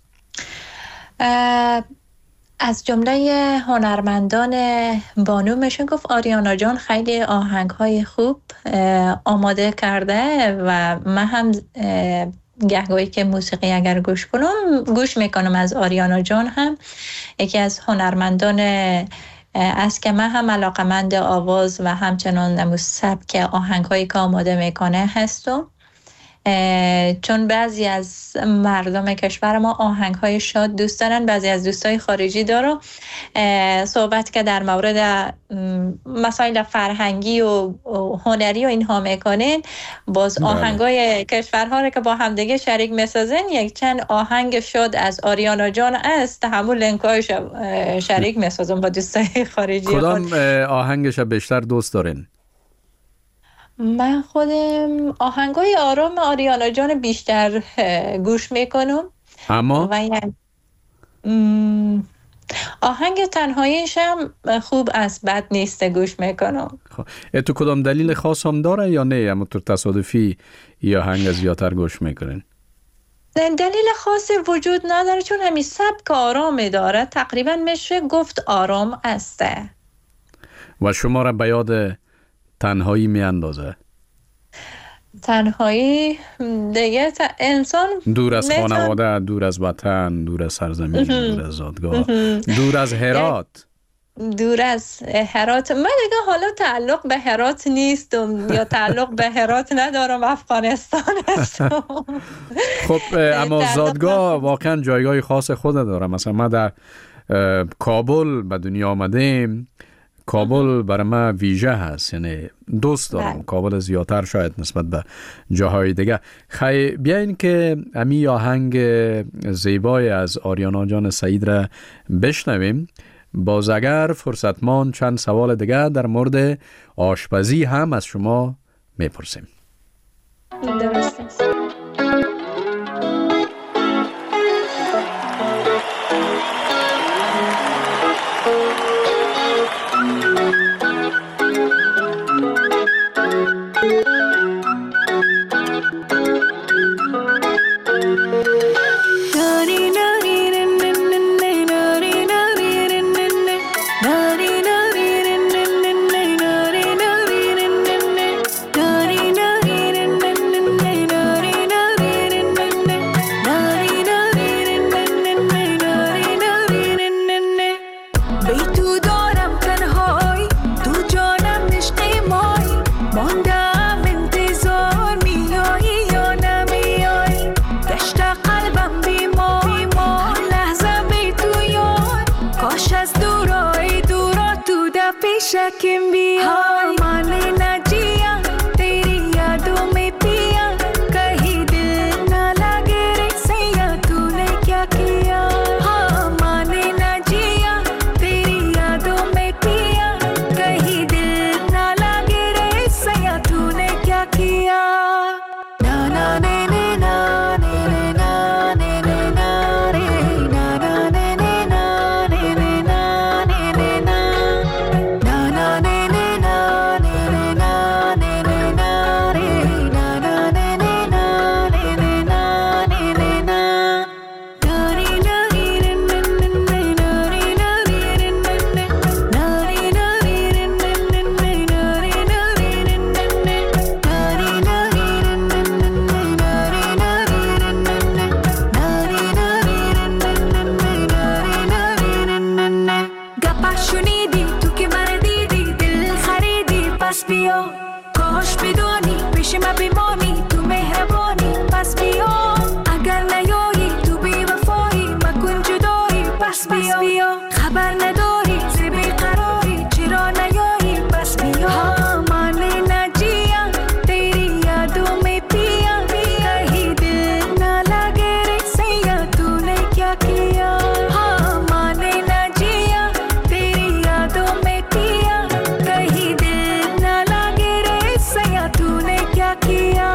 از جمله هنرمندان بانو میشون گفت آریانا جان خیلی آهنگ‌های خوب آماده کرده و من هم گهگاهی که موسیقی اگر گوش کنم گوش میکنم از آریانا جان. هم یکی از هنرمندان است که من هم علاقمند آواز و همچنان نمو سبک آهنگ‌هایی که آماده میکنه هستم، چون بعضی از مردم کشور ما آهنگ‌های شاد دوست دارن. بعضی از دوستای خارجی دارو صحبت که در مورد مسائل فرهنگی و هنری و اینها میکنین، باز آهنگ‌های کشورها رو که با همدیگه شریک میسازن، یک چند آهنگ شاد از آریانا جان است، همون لینک‌هایش شریک میسازن با دوستای خارجی. کدام آهنگش بیشتر دوست دارین؟ من خودم آهنگای آرام آریانا جان بیشتر گوش میکنم. اما و یعنی آهنگ تنهاییش هم خوب است، بد نیست، گوش میکنم. خب تو کدام دلیل خاص هم داره یا نه اما تو تصادفی یا آهنگ زیادتر گوش میکنین؟ دلیل خاصی وجود نداره، چون همین سبک آرامی داره، تقریبا میشه گفت آرام است. و شما را به یاد تنهایی می اندازه؟ تنهایی دیگه ت... انسان دور از خانواده، دور از وطن، دور از سرزمین، دور از زادگاه، دور از هرات. دور از هرات من دیگه حالا تعلق به هرات نیستم یا تعلق به هرات ندارم، افغانستان هستم. خب اما زادگاه واقعا جایگاه خاص خود داره. مثلا ما در کابل به دنیا آمدیم، کابل برای من ویژه هست، یعنی دوست دارم کابل زیادتر شاید نسبت به جاهای دیگه. خیلی بیاین که امی آهنگ زیبای از آریانا جان سعید را بشنویم. باز اگر فرصتمان چند سوال دیگه در مورد آشپزی هم از شما میپرسیم. درست است. Kia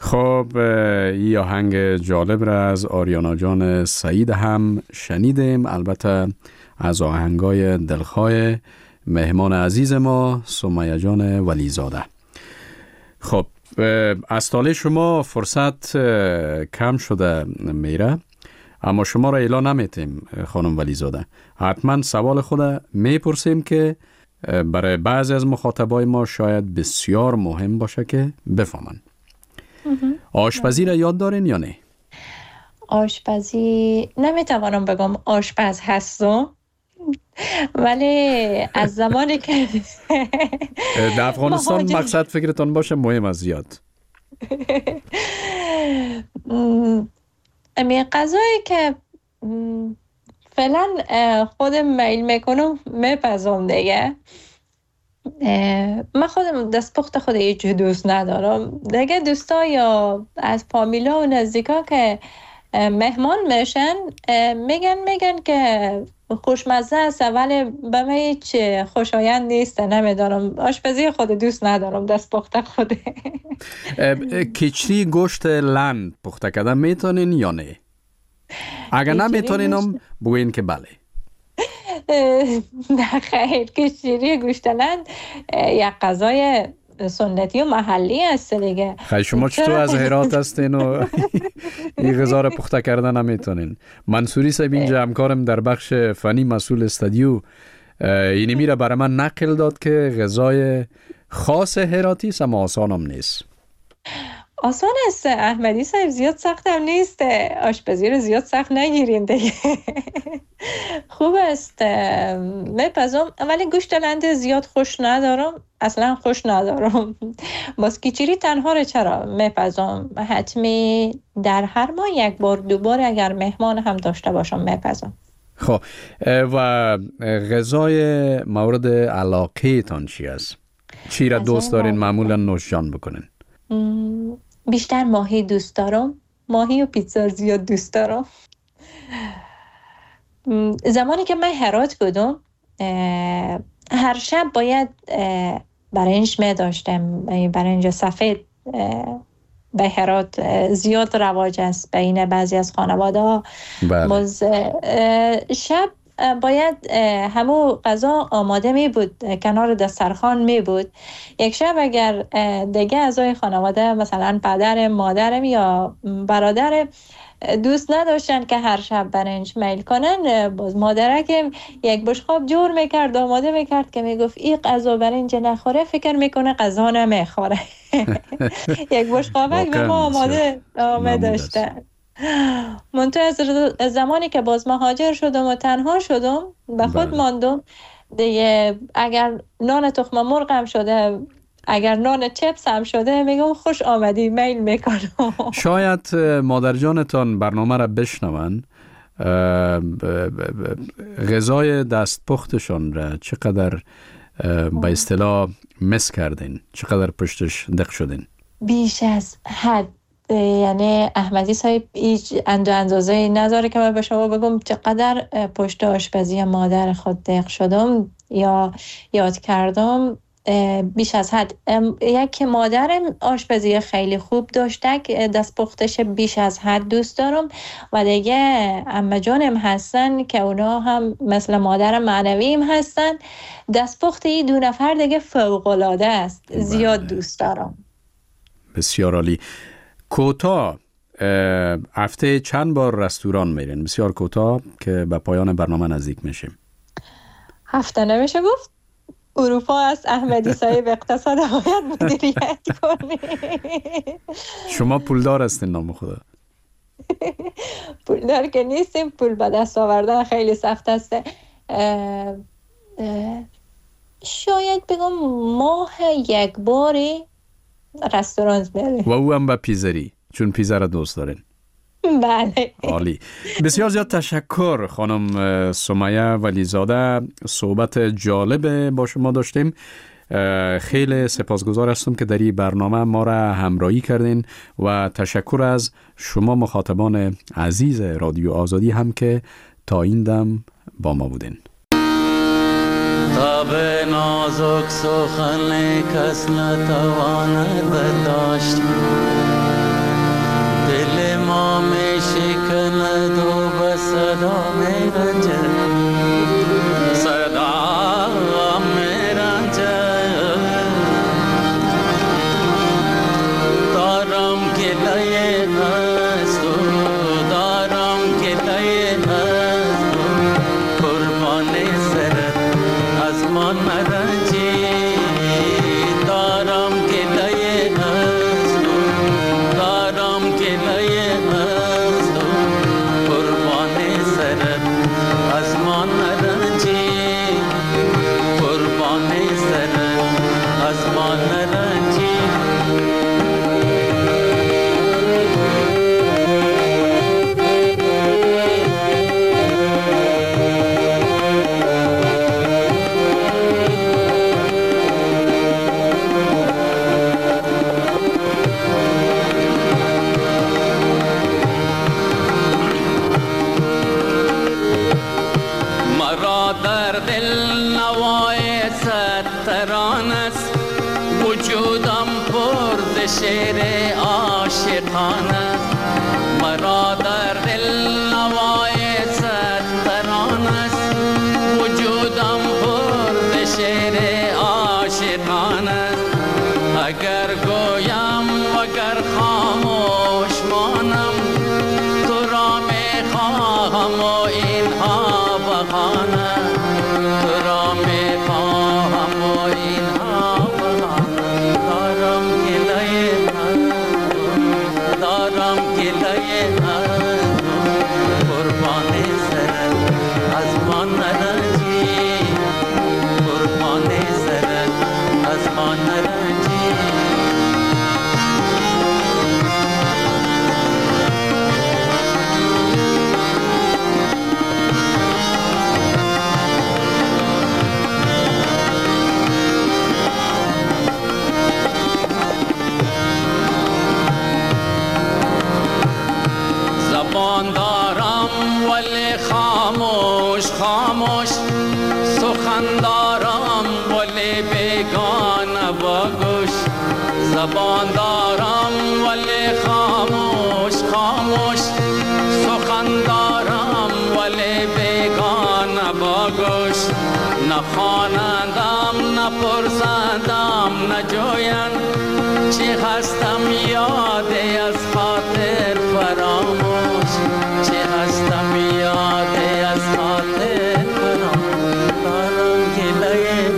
خب این آهنگ جالب را از آریانا جان سعید هم شنیدیم، البته از آهنگای دلخواه مهمان عزیز ما سمیه جان ولیزاده. خب از طال شما فرصت کم شده میره، اما شما را اعلان نمیتیم خانم ولیزاده. حتما سوال خود میپرسیم که برای بعضی از مخاطبای ما شاید بسیار مهم باشه که بفهمن. آشپزی را یاد دارین یا نه؟ آشپزی نمیتوانم بگم آشپز هستم، ولی از زمانی که در افغانستان مقصد فکرتان باشه مهم از زیاد. امی غذایی که فعلا خودم میل میکنم میپزم دیگه. من خودم دستپخت خود هیچ دوست ندارم دیگه. دوستا یا از فامیلا و نزدیکا که مهمان میشن میگن میگن که خوشمزه است ولی به من هیچ خوشایند نیست. نمیدارم، آشپزی خود دوست ندارم، دست پخته خود. کچری گوشت لند پخته کردن میتونین یا نه؟ اگر نمیتونینم بگوین که بله. نه خیر، کچری گوشت لند یک غذای سنتی و محلی است دیگه. خیلی شما چطور از هرات هستین و این غذا رو پخته کردن نمیتونین؟ منصوری صاحب اینجا همکارم در بخش فنی مسئول استودیو اینی میره برای من نقل داد که غذای خاص هراتی است اما آسان هم نیست. آسان است احمدی صاحب، زیاد سخت هم نیست. آشپزی رو زیاد سخت نگیرین دیگه. خوب است میپزم، ولی گوشت لند زیاد خوش ندارم، اصلا خوش ندارم. باز کچری تنها رو چرا میپزم؟ حتمی در هر ماه یک بار دو بار اگر مهمان هم داشته باشم میپزم. خب و غذای مورد علاقه تان چی است؟ چی را دوست دارین معمولا نوشجان بکنین؟ بیشتر ماهی دوست دارم. ماهی و پیتزا زیاد دوست دارم. زمانی که من هرات بودم هر شب باید برنج می داشتم. برنج سفید به هرات زیاد رواج است بین بعضی از خانواده ها. شب باید همو غذا آماده می بود، کنار دسترخوان می بود. یک شب اگر دیگه اعضای خانواده مثلا پدر مادرم یا برادر دوست نداشتن که هر شب برنج میل کنن، باز مادرکم یک بشقاب جور میکرد آماده میکرد که میگفت این غذا برنج نخوره فکر میکنه غذا نمیخوره. یک بشقابک به ما آماده آماده داشتن. منتظر زمانی که باز مهاجر شدم و تنها شدم به خود ماندم دیگه. اگر نان تخم مرغ هم شده، اگر نان چپس هم شده، میگم خوش آمدی، میل میکنم. شاید مادر جانتان برنامه را بشنون، غذای دست پختشان را چقدر به اصطلاح مس کردین، چقدر پشتش دق شدین؟ بیش از حد. یعنی احمدی صاحب هیچ اندو اندازه نداره که من به شما بگم چقدر پشت آشپزی مادر خود دق شدم یا یاد کردم. بیش از حد. یک مادرم آشپزی خیلی خوب داشته که دست پختش بیش از حد دوست دارم و دیگه عمه جانم هستن که اونا هم مثل مادر معنویم هستن. دست پخت این دو نفر دیگه فوق العاده است. زیاد دوست دارم. بسیار عالی. کوتاه هفته چند بار رستوران میرین؟ بسیار کوتاه که به پایان برنامه نزدیک میشیم. هفته نمیشه گفت. اروپا است احمدی صاحب، اقتصاد باید مدیریت کنی. شما پولدار هستین نام خدا. پولدار که نیستیم، پول به دست آوردن خیلی سخت است. شاید بگم ماه یک باری رستوران بریم. و او هم به پیزری، چون پیزا را دوست دارین. بله. عالی. بسیار زیاد تشکر خانم سمیه ولیزاده. صحبت جالب با شما داشتیم. خیلی سپاسگزار هستم که در این برنامه ما را همراهی کردین و تشکر از شما مخاطبان عزیز رادیو آزادی هم که تا این دم با ما بودین. تاب نازک سخن کس نتواند برداشت، کند و به صدا می رنجد صدا می رنجد دارم گله از تو دارم گله از تو قربان سرت از من مرنجی دارم گله از تو دارم گله از تو قربان سرت از من مرنجی قربان سرت از من مرنجی مرا در دل نوای ستران است وجودم پر ز شعر عاشقان است مرا در دل نوای ستران است وجودم پر ز شعر عاشقان است اگر گویم وگر خاموش مانم تو را می خواهم و اینها بهانه تو را می خواهم و اینها بهانه دارم گله دارم گله قربان سرت از من نرنجی قربان سرت از من نرنجی زبان دارم ولی خاموش خاموش سخن دارم ولی بیگانه با گوش زبان دارم ولی خاموش خاموش سخن دارم ولی بیگانه با گوش نخوانندم نپرسندم نجویند چی هستم یادی از خاطر فراموش چی هستم یادی از خاطر فراموش دارم گله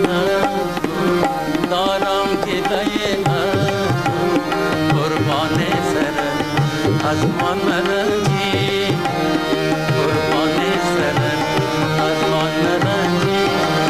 دارم گله قربان سرت از من مرنجی قربان سرت از من مرنجی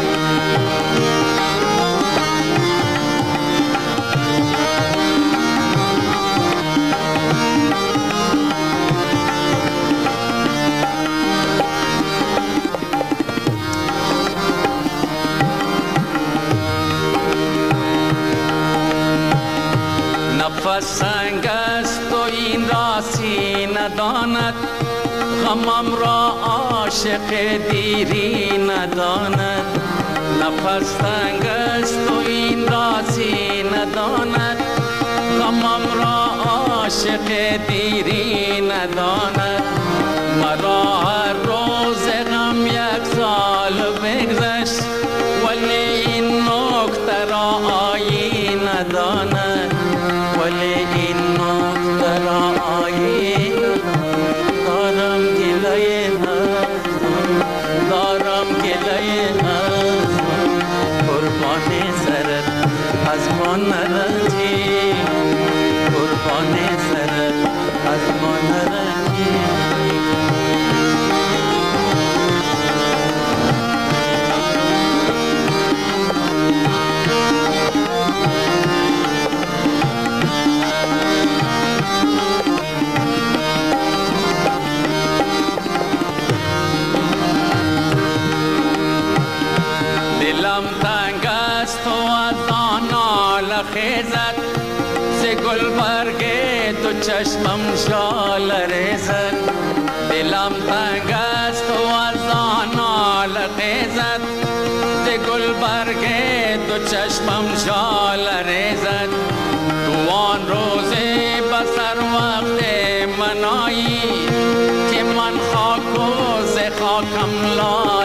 نفس سنگ است و این راسی نداند غمم را عاشق دیری نداند نفس سنگ است و این راسی نداند غمم را عاشق دیری نداند مرا هر روز غم یک سال بگذشت ولی این نکته را آیین نداند ولی این نکته را آیین دارم گله دارم گله قربان سرت از من نرنجی قربان سرت از من نرنجی دلم تنگ است و از آن ناله خیزد ز گلبرگ تو چشمم شال ریزد دلم تنگ است و از آن ناله خیزد ز گلبرگ تو چشمم شال ریزد تو آن روز بسر وقت منایی که خاکم لا